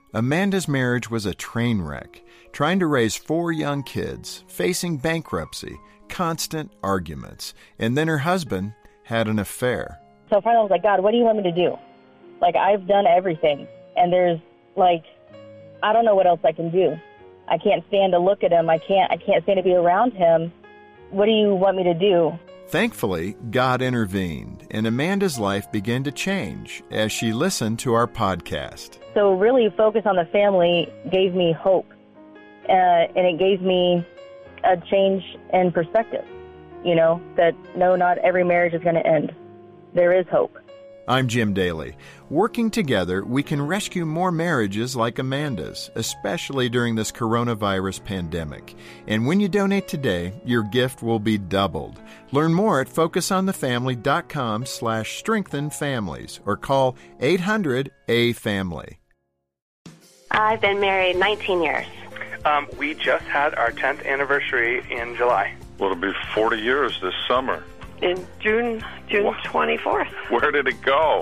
Amanda's marriage was a train wreck, trying to raise 4 young kids, facing bankruptcy, constant arguments, and then her husband had an affair. So finally I was like, God, what do you want me to do? Like, I've done everything, and there's, like, I don't know what else I can do. I can't stand to look at him. I can't stand to be around him. What do you want me to do? Thankfully, God intervened, and Amanda's life began to change as she listened to our podcast. So really focus on the family gave me hope, and it gave me a change in perspective, that no, not every marriage is going to end. There is hope. I'm Jim Daly. Working together, we can rescue more marriages like Amanda's, especially during this coronavirus pandemic. And when you donate today, your gift will be doubled. Learn more at focusonthefamily.com/strengthenfamilies or call 800-A-FAMILY. I've been married 19 years. We just had our 10th anniversary in July. Well, it'll be 40 years this summer. In June 24th. Where did it go?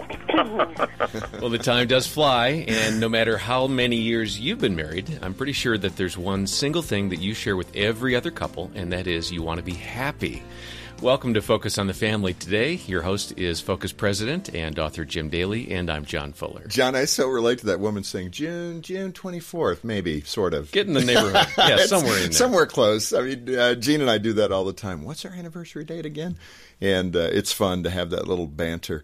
Well, the time does fly, and no matter how many years you've been married, I'm pretty sure that there's one single thing that you share with every other couple, and that is you want to be happy. Welcome to Focus on the Family today. Your host is Focus President and author Jim Daly, and I'm John Fuller. John, I so relate to that woman saying June 24th, maybe, sort of. Get in the neighborhood. Yeah, somewhere in there. Somewhere close. I mean, Gene and I do that all the time. What's our anniversary date again? And it's fun to have that little banter.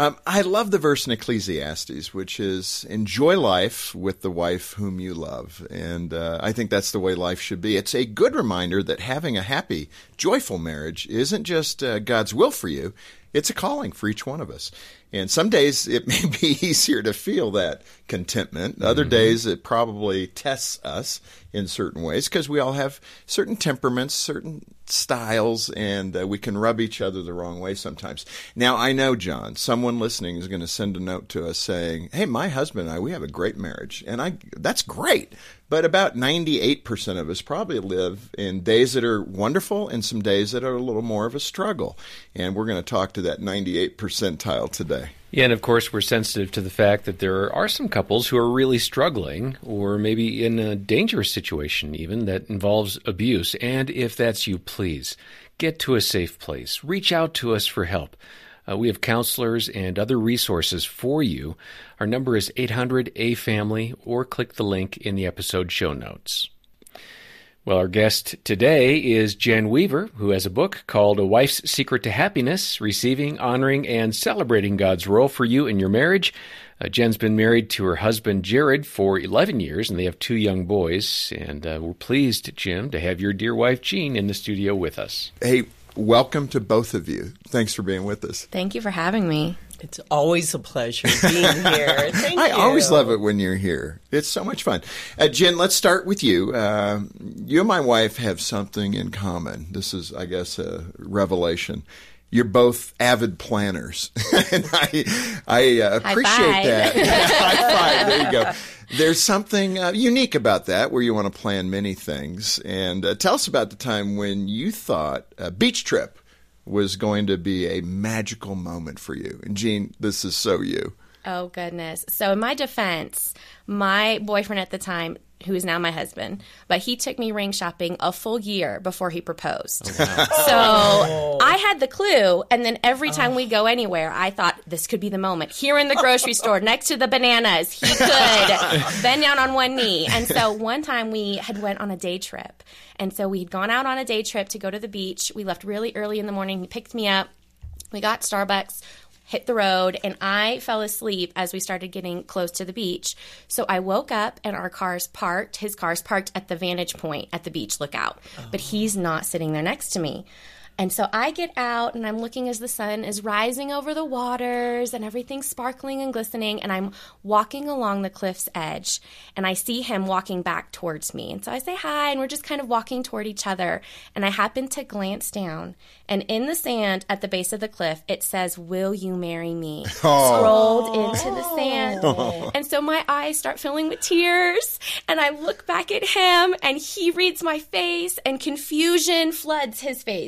I love the verse in Ecclesiastes, which is, enjoy life with the wife whom you love. And I think that's the way life should be. It's a good reminder that having a happy, joyful marriage isn't just God's will for you. It's a calling for each one of us. And some days it may be easier to feel that contentment. Other days it probably tests us in certain ways because we all have certain temperaments, certain styles, and we can rub each other the wrong way sometimes. Now, I know, John, someone listening is going to send a note to us saying, hey, my husband and I, we have a great marriage. And that's great. But about 98% of us probably live in days that are wonderful and some days that are a little more of a struggle. And we're going to talk to that 98 percentile today. Yeah, and of course, we're sensitive to the fact that there are some couples who are really struggling or maybe in a dangerous situation even that involves abuse. And if that's you, please get to a safe place. Reach out to us for help. We have counselors and other resources for you. Our number is 800-A-FAMILY or click the link in the episode show notes. Well, our guest today is Jen Weaver, who has a book called A Wife's Secret to Happiness, Receiving, Honoring, and Celebrating God's Role for You in Your Marriage. Jen's been married to her husband, Jared, for 11 years, and they have 2 young boys. And we're pleased, Jim, to have your dear wife, Jean, in the studio with us. Hey, welcome to both of you. Thanks for being with us. Thank you for having me. It's always a pleasure being here. Thank you. I always love it when you're here. It's so much fun. Jen, let's start with you. You and my wife have something in common. This is, I guess, a revelation. You're both avid planners, and I appreciate that. High five. There you go. There's something unique about that where you want to plan many things. And tell us about the time when you thought a beach trip was going to be a magical moment for you. And Jean, this is so you. Oh, goodness. So in my defense, my boyfriend at the time, who is now my husband, but he took me ring shopping a full year before he proposed. Oh, wow. So I had the clue, and then every time we go anywhere, I thought this could be the moment. Here in the grocery store, next to the bananas, he could bend down on one knee. And so one time we had went on a day trip, and so we'd gone out on a day trip to go to the beach. We left really early in the morning. He picked me up. We got Starbucks, hit the road, and I fell asleep as we started getting close to the beach. So I woke up and his car's parked at the vantage point at the beach lookout, but he's not sitting there next to me. And so I get out, and I'm looking as the sun is rising over the waters, and everything's sparkling and glistening, and I'm walking along the cliff's edge, and I see him walking back towards me. And so I say hi, and we're just kind of walking toward each other, and I happen to glance down, and in the sand at the base of the cliff, it says, "Will you marry me?" Scrolled into the sand. And so my eyes start filling with tears, and I look back at him, and he reads my face, and confusion floods his face. I mean,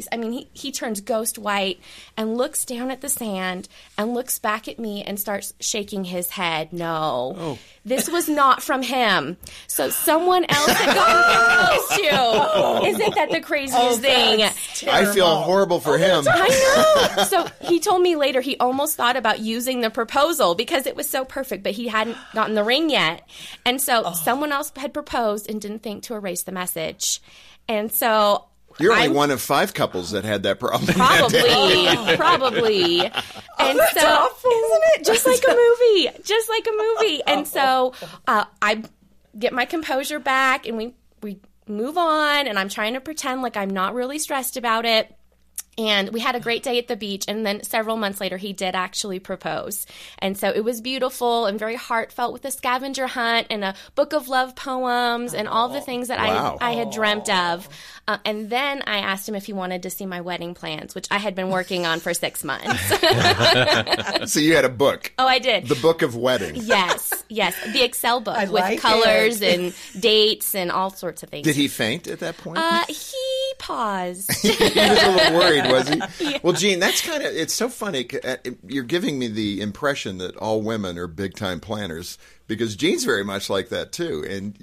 he turns ghost white and looks down at the sand and looks back at me and starts shaking his head. No, this was not from him. So someone else had gotten proposed to. Isn't that the craziest thing? I feel horrible for him. I know. So he told me later he almost thought about using the proposal because it was so perfect, but he hadn't gotten the ring yet. And so someone else had proposed and didn't think to erase the message. And so you're only one of 5 couples that had that problem. Probably. And so, awful. Isn't it just like a movie? And so I get my composure back, and we move on. And I'm trying to pretend like I'm not really stressed about it. And we had a great day at the beach, and then several months later, he did actually propose. And so it was beautiful and very heartfelt with a scavenger hunt and a book of love poems and all the things that I had dreamt of. And then I asked him if he wanted to see my wedding plans, which I had been working on for 6 months. So you had a book. Oh, I did. The Book of Wedding. Yes. The Excel book with colors and dates and all sorts of things. Did he faint at that point? He paused. He was a little worried, was he? Yeah. Well, Jean, that's it's so funny. You're giving me the impression that all women are big-time planners, because Jean's very much like that, too. And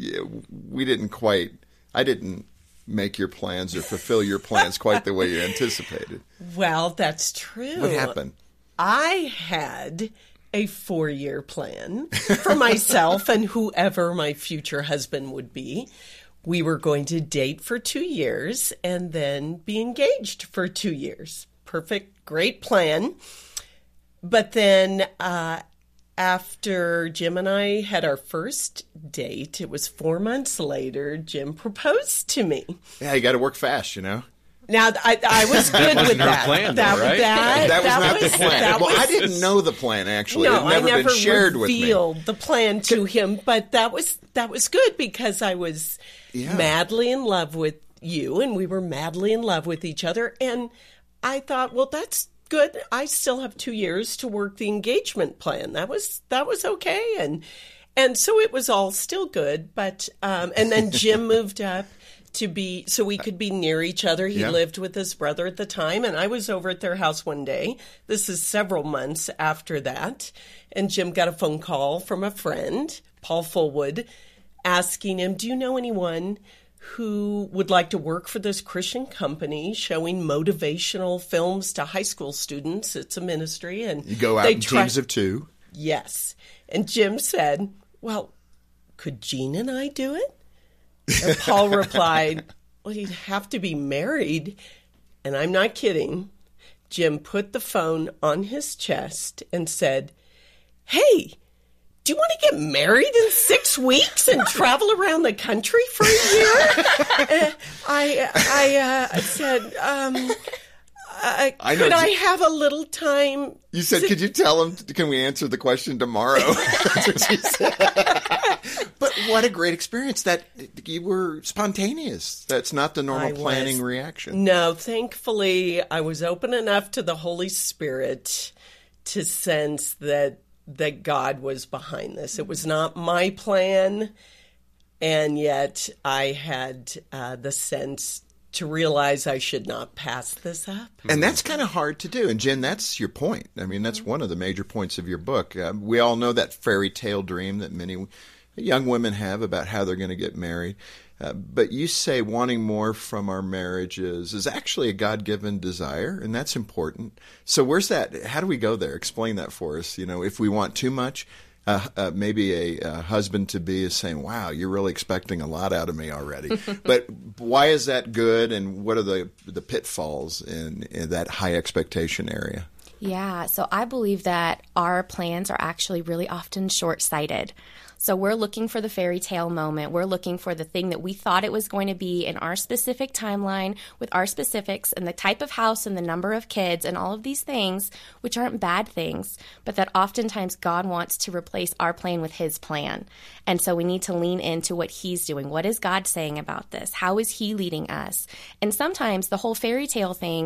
I didn't make your plans or fulfill your plans quite the way you anticipated. Well, that's true. What happened? I had a 4-year plan for myself and whoever my future husband would be. We were going to date for 2 years and then be engaged for 2 years. Perfect, great plan. But then after Jim and I had our first date, it was 4 months later, Jim proposed to me. Yeah, you got to work fast, you know. Now, I was good with that. Plan, though, right? That was not the plan. I didn't know the plan, actually. No, it had never been shared with me. I never revealed the plan to him, but that was good because I was madly in love with you, and we were madly in love with each other. And I thought, well, that's good. I still have 2 years to work the engagement plan. That was okay, and so it was all still good. But and then Jim moved up so we could be near each other. He lived with his brother at the time, and I was over at their house one day. This is several months after that, and Jim got a phone call from a friend, Paul Fullwood, asking him, do you know anyone who would like to work for this Christian company showing motivational films to high school students? It's a ministry. And you go out in teams of 2. Yes. And Jim said, well, could Jean and I do it? And Paul replied, well, you'd have to be married. And I'm not kidding. Jim put the phone on his chest and said, hey, do you want to get married in 6 weeks and travel around the country for a year? I said, could I have a little time? You said, could you tell him, can we answer the question tomorrow? That's what she said. But what a great experience that you were spontaneous. That's not the normal planning reaction. No, thankfully, I was open enough to the Holy Spirit to sense that God was behind this. It was not my plan, and yet I had the sense to realize I should not pass this up. And that's kind of hard to do. And Jen, that's your point. I mean, that's one of the major points of your book. We all know that fairy tale dream that many young women have about how they're going to get married. But you say wanting more from our marriages is actually a God-given desire, and that's important. So where's that? How do we go there? Explain that for us. You know, if we want too much, maybe a husband-to-be is saying, wow, you're really expecting a lot out of me already. But why is that good, and what are the pitfalls in that high expectation area? Yeah, so I believe that our plans are actually really often short-sighted. So we're looking for the fairy tale moment. We're looking for the thing that we thought it was going to be in our specific timeline with our specifics and the type of house and the number of kids and all of these things, which aren't bad things, but that oftentimes God wants to replace our plan with his plan. And so we need to lean into what he's doing. What is God saying about this? How is he leading us? And sometimes the whole fairy tale thing,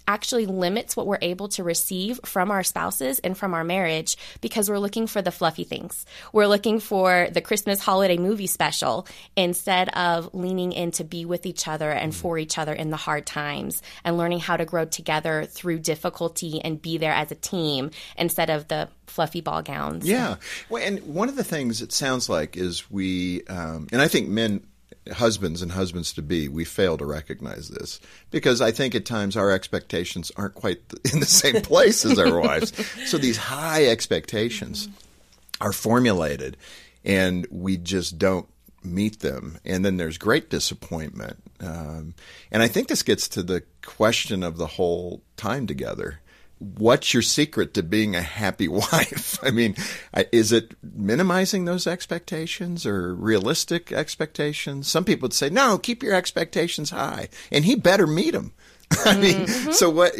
actually limits what we're able to receive from our spouses and from our marriage because we're looking for the fluffy things. We're looking for the Christmas holiday movie special instead of leaning in to be with each other and for each other in the hard times and learning how to grow together through difficulty and be there as a team instead of the fluffy ball gowns. Yeah. Well, and one of the things it sounds like is we, and I think husbands and husbands-to-be, we fail to recognize this because I think at times our expectations aren't quite in the same place as our wives. So these high expectations are formulated and we just don't meet them. And then there's great disappointment. And I think this gets to the question of the whole time together. What's your secret to being a happy wife? I mean, is it minimizing those expectations or realistic expectations? Some people would say, no, keep your expectations high, and he better meet them. I mean, so what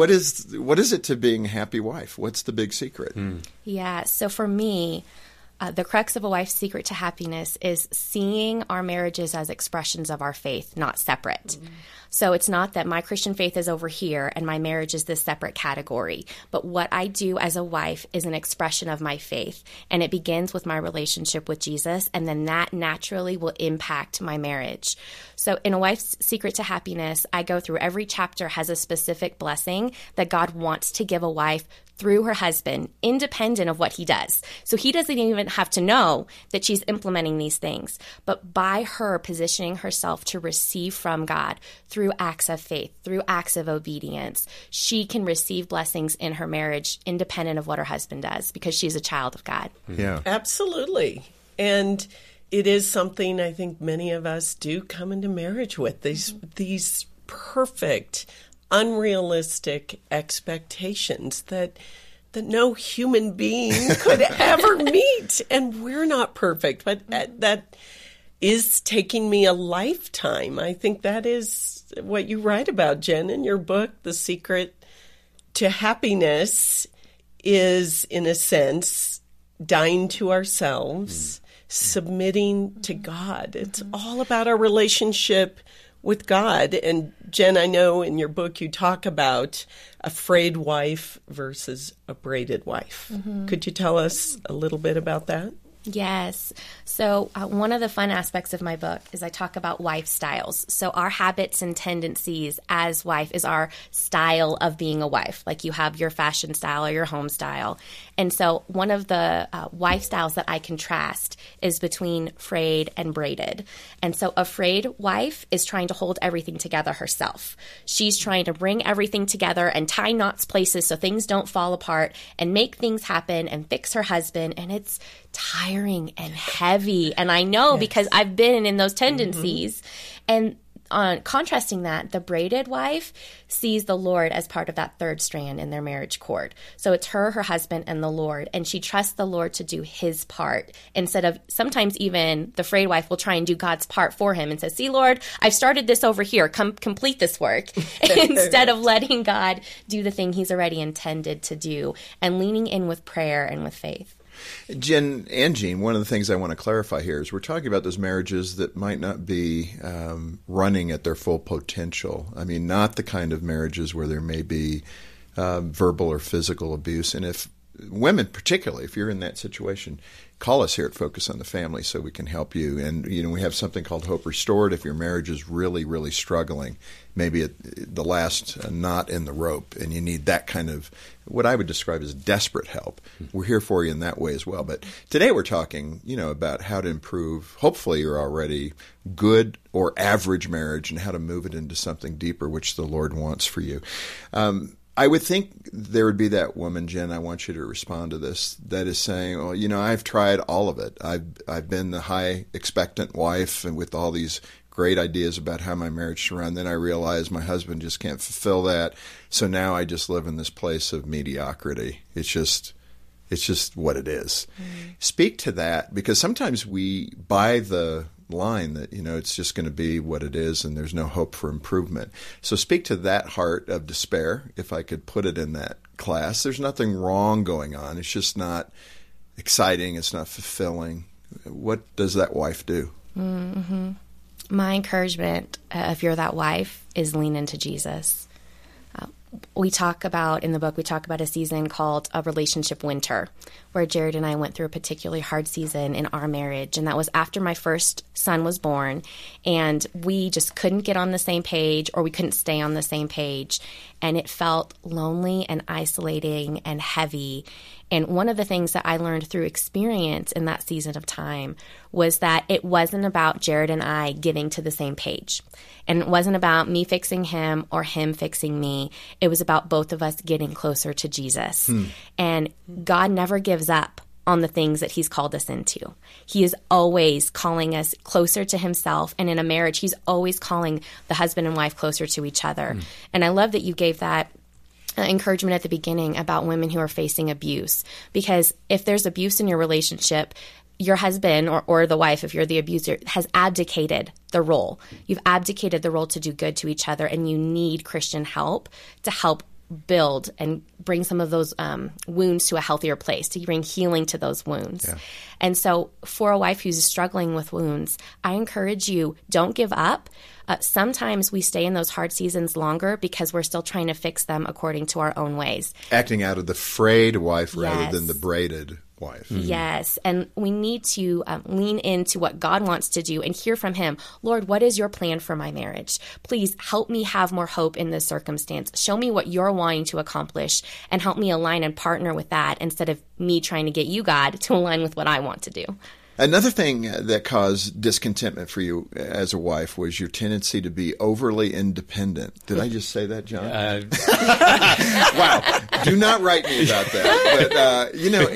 is it to being a happy wife? What's the big secret? Yeah, so for me, the crux of a wife's secret to happiness is seeing our marriages as expressions of our faith, not separate. So it's not that my Christian faith is over here and my marriage is this separate category, but what I do as a wife is an expression of my faith, and it begins with my relationship with Jesus, and then that naturally will impact my marriage. So in A Wife's Secret to Happiness, I go through every chapter has a specific blessing that God wants to give a wife through her husband, independent of what he does. So he doesn't even have to know that she's implementing these things. But by her positioning herself to receive from God through acts of faith, through acts of obedience, she can receive blessings in her marriage independent of what her husband does because she's a child of God. Yeah, absolutely. And it is something I think many of us do come into marriage with, these perfect, unrealistic expectations that no human being could ever meet. And we're not perfect, but that is taking me a lifetime. I think that is what you write about, Jen, in your book. The secret to happiness is, in a sense, dying to ourselves, submitting to God. It's all about our relationship with God. And Jen, I know in your book you talk about a frayed wife versus a braided wife. Could you tell us a little bit about that? Yes. So one of the fun aspects of my book is I talk about wife styles. So our habits and tendencies as wife is our style of being a wife. Like you have your fashion style or your home style. And so one of the wife styles that I contrast is between frayed and braided. And so a frayed wife is trying to hold everything together herself. She's trying to bring everything together and tie knots places so things don't fall apart and make things happen and fix her husband. And it's tiring and heavy. And I know because I've been in those tendencies. And on contrasting that, the braided wife sees the Lord as part of that third strand in their marriage cord. So it's her husband, and the Lord. And she trusts the Lord to do his part instead of sometimes even the frayed wife will try and do God's part for him and says, see, Lord, I've started this over here. Come complete this work instead of letting God do the thing he's already intended to do and leaning in with prayer and with faith. Jen and Jean, one of the things I want to clarify here is we're talking about those marriages that might not be running at their full potential. I mean, not the kind of marriages where there may be verbal or physical abuse. And if women particularly, if you're in that situation, call us here at Focus on the Family so we can help you. And, you know, we have something called Hope Restored. If your marriage is really, really struggling, maybe the last knot in the rope, and you need that kind of what I would describe as desperate help, we're here for you in that way as well. But today we're talking, you know, about how to improve, hopefully your already good or average marriage, and how to move it into something deeper, which the Lord wants for you. I would think there would be that woman, Jen, I want you to respond to this, that is saying, well, you know, I've tried all of it. I've been the high expectant wife and with all these great ideas about how my marriage should run. Then I realized my husband just can't fulfill that. So now I just live in this place of mediocrity. It's just what it is. Speak to that, because sometimes we buy the line that, you know, it's just going to be what it is and there's no hope for improvement. So speak to that heart of despair, if I could put it in that class. There's nothing wrong going on. It's just not exciting. It's not fulfilling. What does that wife do? My encouragement, if you're that wife, is lean into Jesus. we talk about a season called a relationship winter, where Jared and I went through a particularly hard season in our marriage. And that was after my first son was born. And we just couldn't get on the same page, or we couldn't stay on the same page. And it felt lonely and isolating and heavy. And one of the things that I learned through experience in that season of time was that it wasn't about Jared and I getting to the same page. And it wasn't about me fixing him or him fixing me. It was about both of us getting closer to Jesus. And God never gives up on the things that he's called us into. He is always calling us closer to himself. And in a marriage, he's always calling the husband and wife closer to each other. And I love that you gave that encouragement at the beginning about women who are facing abuse, because if there's abuse in your relationship, your husband or the wife, if you're the abuser, has abdicated the role. You've abdicated the role to do good to each other, and you need Christian help to help build and bring some of those wounds to a healthier place, to bring healing to those wounds. Yeah. And so for a wife who's struggling with wounds, I encourage you, don't give up. Sometimes we stay in those hard seasons longer because we're still trying to fix them according to our own ways. Acting out of the frayed wife rather than the braided wife. Yes. And we need to lean into what God wants to do and hear from him. Lord, what is your plan for my marriage? Please help me have more hope in this circumstance. Show me what you're wanting to accomplish and help me align and partner with that instead of me trying to get you, God, to align with what I want to do. Another thing that caused discontentment for you as a wife was your tendency to be overly independent. Did I just say that, John? Wow. Do not write me about that. But,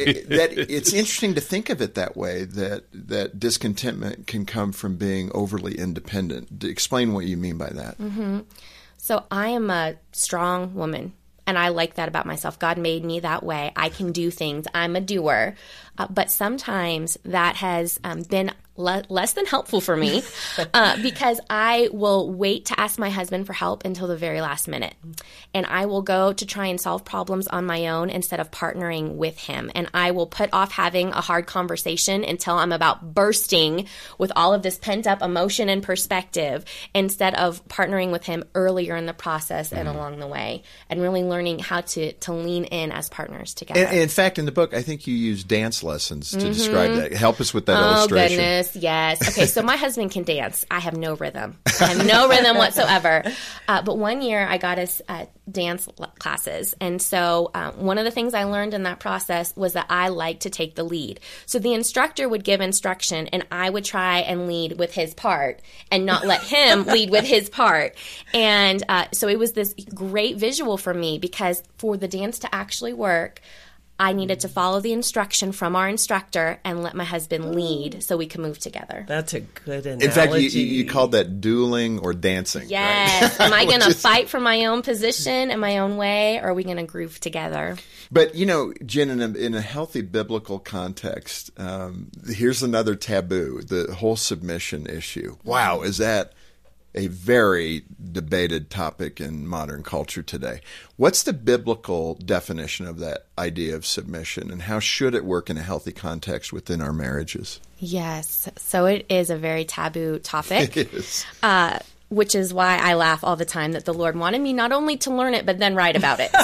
it's interesting to think of it that way, that discontentment can come from being overly independent. Explain what you mean by that. Mm-hmm. So I am a strong woman. And I like that about myself. God made me that way. I can do things. I'm a doer. But sometimes that has been less than helpful for me because I will wait to ask my husband for help until the very last minute. And I will go to try and solve problems on my own instead of partnering with him. And I will put off having a hard conversation until I'm about bursting with all of this pent-up emotion and perspective instead of partnering with him earlier in the process and along the way, and really learning how to lean in as partners together. And in fact, in the book, I think you use dance lessons to describe that. Help us with that illustration. Oh, goodness. Yes. Okay, so my husband can dance. I have no rhythm. I have no rhythm whatsoever. But one year I got us dance classes. And so one of the things I learned in that process was that I like to take the lead. So the instructor would give instruction and I would try and lead with his part and not let him lead with his part. And so it was this great visual for me because for the dance to actually work, I needed to follow the instruction from our instructor and let my husband lead so we could move together. That's a good analogy. In fact, you called that dueling or dancing. Yes. Right? Am I going to fight for my own position and my own way, or are we going to groove together? But, Jen, in a healthy biblical context, here's another taboo, the whole submission issue. Wow, is that a very debated topic in modern culture today. What's the biblical definition of that idea of submission, and how should it work in a healthy context within our marriages? Yes. So it is a very taboo topic. It is. Which is why I laugh all the time that the Lord wanted me not only to learn it, but then write about it.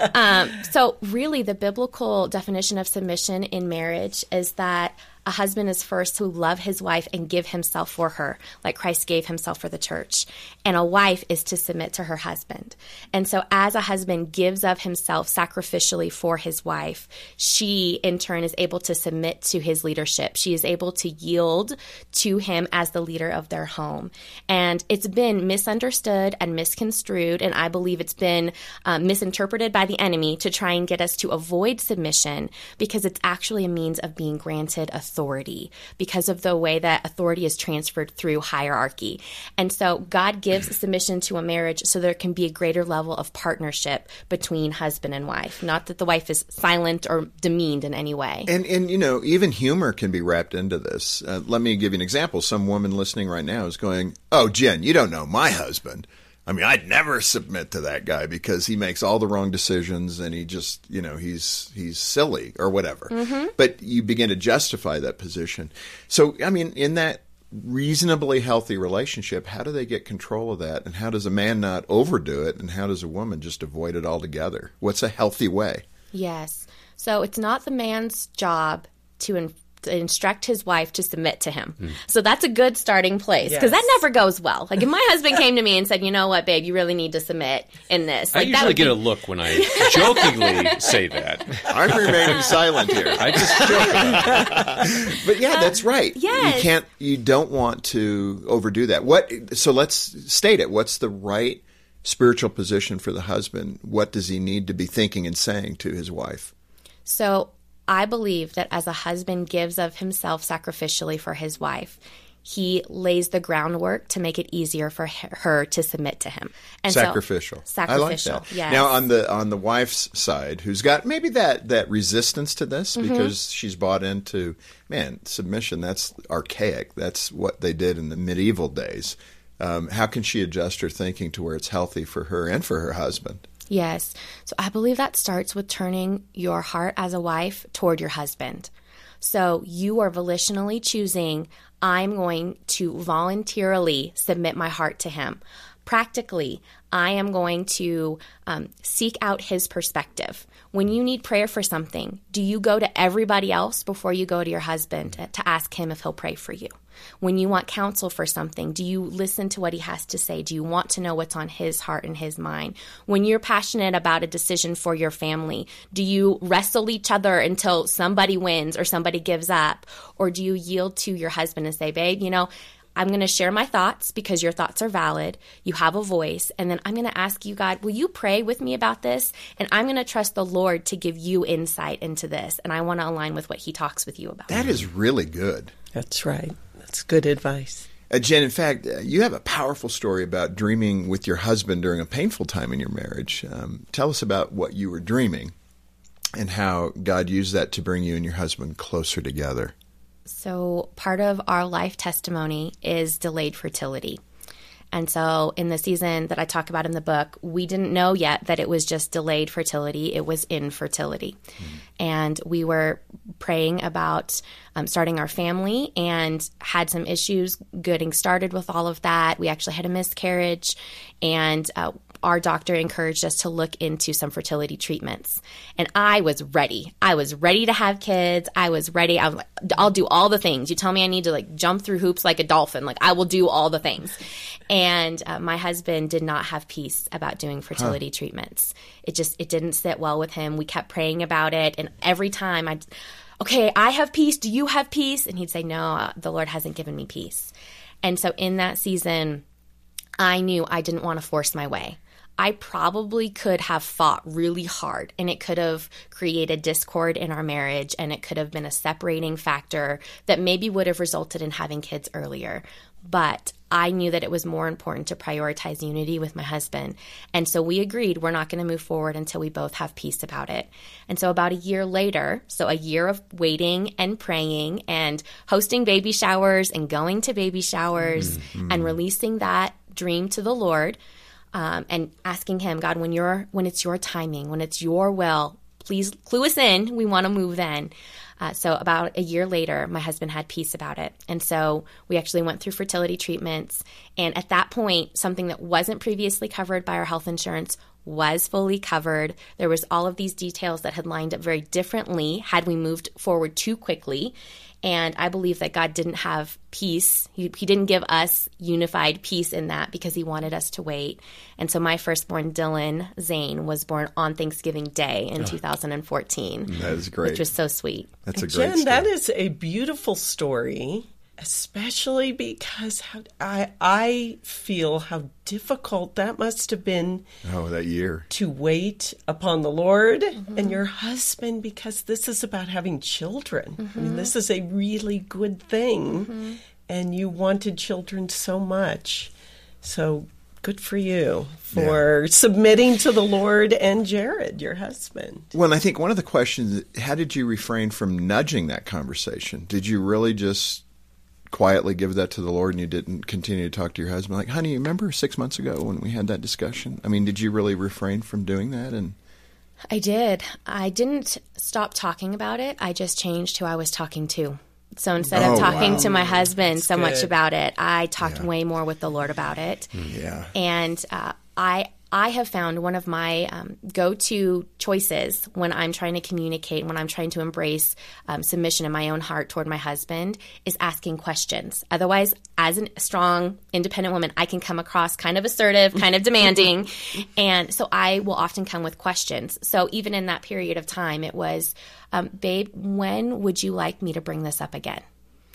So really, the biblical definition of submission in marriage is that a husband is first to love his wife and give himself for her, like Christ gave himself for the church. And a wife is to submit to her husband. And so as a husband gives of himself sacrificially for his wife, she in turn is able to submit to his leadership. She is able to yield to him as the leader of their home. And it's been misunderstood and misconstrued, and I believe it's been misinterpreted by the enemy to try and get us to avoid submission because it's actually a means of being granted authority because of the way that authority is transferred through hierarchy. And so God gives submission to a marriage so there can be a greater level of partnership between husband and wife, not that the wife is silent or demeaned in any way. And even humor can be wrapped into this. Let me give you an example. Some woman listening right now is going, "Oh, Jen, you don't know my husband. I mean, I'd never submit to that guy because he makes all the wrong decisions and he just, he's silly or whatever." Mm-hmm. But you begin to justify that position. So, I mean, in that reasonably healthy relationship, how do they get control of that? And how does a man not overdo it? And how does a woman just avoid it altogether? What's a healthy way? Yes. So it's not the man's job to instruct his wife to submit to him. So that's a good starting place, because that never goes well. Like if my husband came to me and said, you know what, babe, you really need to submit in this. Like, I usually get a look when I jokingly say that. I'm remaining silent here. I just joke. But yeah, that's right. Yes. You don't want to overdo that. So let's state it. What's the right spiritual position for the husband? What does he need to be thinking and saying to his wife? So I believe that as a husband gives of himself sacrificially for his wife, he lays the groundwork to make it easier for her to submit to him. And sacrificial. Sacrificial. I like that. Yes. Now, on the wife's side, who's got maybe that resistance to this because she's bought into, submission, that's archaic. That's what they did in the medieval days. How can she adjust her thinking to where it's healthy for her and for her husband? Yes. So I believe that starts with turning your heart as a wife toward your husband. So you are volitionally choosing, I'm going to voluntarily submit my heart to him. Practically, I am going to seek out his perspective. When you need prayer for something, do you go to everybody else before you go to your husband to ask him if he'll pray for you? When you want counsel for something, do you listen to what he has to say? Do you want to know what's on his heart and his mind? When you're passionate about a decision for your family, do you wrestle each other until somebody wins or somebody gives up? Or do you yield to your husband and say, babe, I'm going to share my thoughts because your thoughts are valid. You have a voice. And then I'm going to ask you, God, will you pray with me about this? And I'm going to trust the Lord to give you insight into this. And I want to align with what he talks with you about. That is really good. That's right. That's good advice. Jen, in fact, you have a powerful story about dreaming with your husband during a painful time in your marriage. Tell us about what you were dreaming and how God used that to bring you and your husband closer together. So part of our life testimony is delayed fertility. And so in the season that I talk about in the book, we didn't know yet that it was just delayed fertility. It was infertility. And we were praying about starting our family and had some issues getting started with all of that. We actually had a miscarriage, and our doctor encouraged us to look into some fertility treatments. And I was ready. I was ready to have kids. I was ready. I was like, I'll do all the things. You tell me I need to jump through hoops like a dolphin. I will do all the things. And my husband did not have peace about doing fertility treatments. It didn't sit well with him. We kept praying about it. And every time I have peace. Do you have peace? And he'd say, no, the Lord hasn't given me peace. And so in that season, I knew I didn't want to force my way. I probably could have fought really hard, and it could have created discord in our marriage, and it could have been a separating factor that maybe would have resulted in having kids earlier. But I knew that it was more important to prioritize unity with my husband. And so we agreed we're not going to move forward until we both have peace about it. And so about a year later, so a year of waiting and praying and hosting baby showers and going to baby showers and releasing that dream to the Lord, and asking him, God, when it's your timing, when it's your will, please clue us in. We want to move then. So about a year later, my husband had peace about it. And so we actually went through fertility treatments. And at that point, something that wasn't previously covered by our health insurance was fully covered. There was all of these details that had lined up very differently had we moved forward too quickly. And I believe that God didn't have peace. He didn't give us unified peace in that because he wanted us to wait. And so my firstborn, Dylan Zane, was born on Thanksgiving Day in 2014. That is great. Which was so sweet. That's a great Jen, story. that is a beautiful story, especially because I feel how difficult that must have been. Oh, that year. To wait upon the Lord and your husband, because this is about having children. I mean, this is a really good thing, and you wanted children so much. So good for you for submitting to the Lord and Jared, your husband. Well, I think one of the questions, how did you refrain from nudging that conversation? Did you really just quietly give that to the Lord and you didn't continue to talk to your husband? Like, honey, you remember 6 months ago when we had that discussion? I mean, did you really refrain from doing that? And I did. I didn't stop talking about it. I just changed who I was talking to. So instead of talking to my husband That's so much good. about it, I talked way more with the Lord about it. Yeah. And I have found one of my go-to choices when I'm trying to communicate, when I'm trying to embrace submission in my own heart toward my husband, is asking questions. Otherwise, as a strong, independent woman, I can come across kind of assertive, kind of demanding. And so I will often come with questions. So even in that period of time, it was, babe, when would you like me to bring this up again?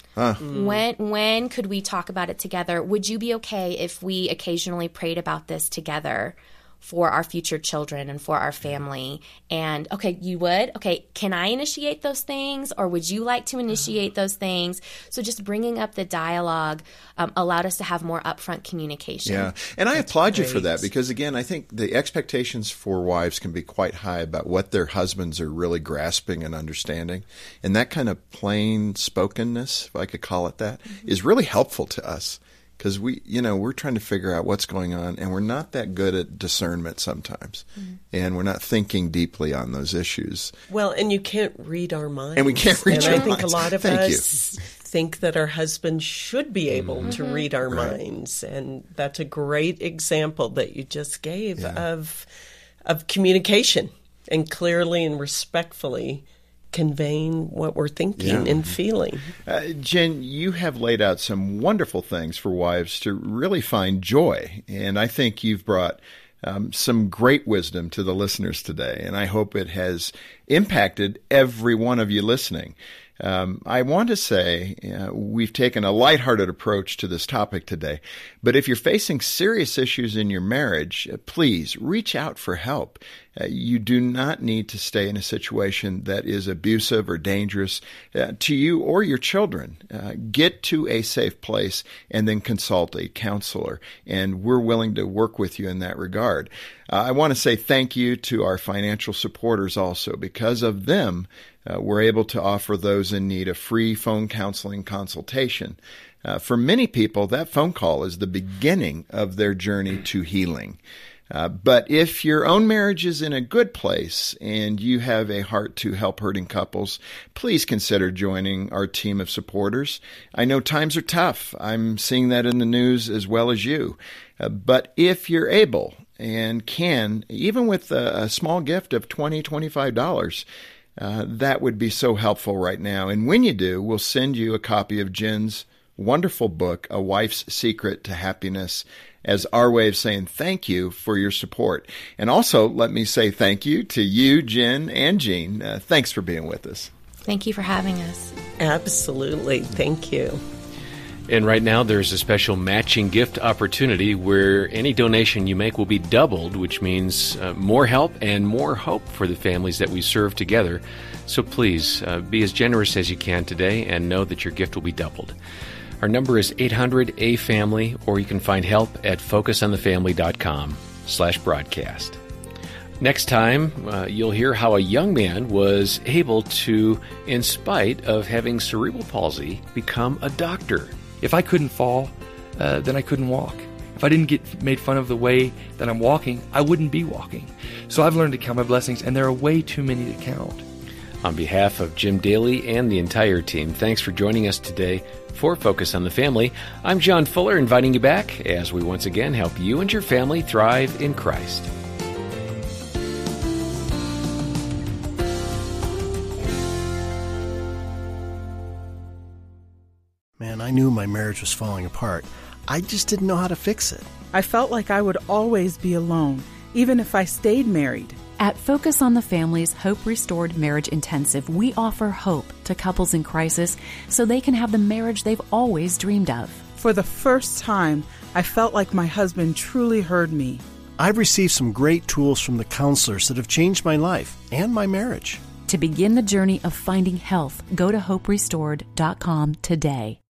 When could we talk about it together? Would you be okay if we occasionally prayed about this together for our future children and for our family? And okay, you would? Okay, can I initiate those things, or would you like to initiate those things? So just bringing up the dialogue allowed us to have more upfront communication. Yeah, and I applaud you for that, because, again, I think the expectations for wives can be quite high about what their husbands are really grasping and understanding. And that kind of plain spokenness, if I could call it that, is really helpful to us. Because we're trying to figure out what's going on, and we're not that good at discernment sometimes, and we're not thinking deeply on those issues. Well, and you can't read our minds. And we can't read our minds. And I think minds. a lot of Thank us think that our husbands should be able to read our minds, and that's a great example that you just gave of communication and clearly and respectfully conveying what we're thinking and feeling. Jen, you have laid out some wonderful things for wives to really find joy, and I think you've brought some great wisdom to the listeners today, and I hope it has impacted every one of you listening. I want to say we've taken a lighthearted approach to this topic today, but if you're facing serious issues in your marriage, please reach out for help. You do not need to stay in a situation that is abusive or dangerous to you or your children. Get to a safe place and then consult a counselor, and we're willing to work with you in that regard. I want to say thank you to our financial supporters also. Because of them, we're able to offer those in need a free phone counseling consultation. For many people, that phone call is the beginning of their journey to healing. But if your own marriage is in a good place and you have a heart to help hurting couples, please consider joining our team of supporters. I know times are tough. I'm seeing that in the news as well as you. But if you're able and can, even with a small gift of $20, $25, that would be so helpful right now. And when you do, we'll send you a copy of Jen's wonderful book, A Wife's Secret to Happiness, as our way of saying thank you for your support. And also, let me say thank you to you, Jen and Jean. Thanks for being with us. Thank you for having us. Absolutely. Thank you. And right now, there's a special matching gift opportunity where any donation you make will be doubled, which means more help and more hope for the families that we serve together. So please be as generous as you can today and know that your gift will be doubled. Our number is 800-A-FAMILY, or you can find help at focusonthefamily.com/broadcast. Next time, you'll hear how a young man was able to, in spite of having cerebral palsy, become a doctor. If I couldn't fall, then I couldn't walk. If I didn't get made fun of the way that I'm walking, I wouldn't be walking. So I've learned to count my blessings, and there are way too many to count. On behalf of Jim Daly and the entire team, thanks for joining us today for Focus on the Family. I'm John Fuller, inviting you back as we once again help you and your family thrive in Christ. Man, I knew my marriage was falling apart. I just didn't know how to fix it. I felt like I would always be alone, even if I stayed married. At Focus on the Family's Hope Restored Marriage Intensive, we offer hope to couples in crisis so they can have the marriage they've always dreamed of. For the first time, I felt like my husband truly heard me. I've received some great tools from the counselors that have changed my life and my marriage. To begin the journey of finding health, go to hoperestored.com today.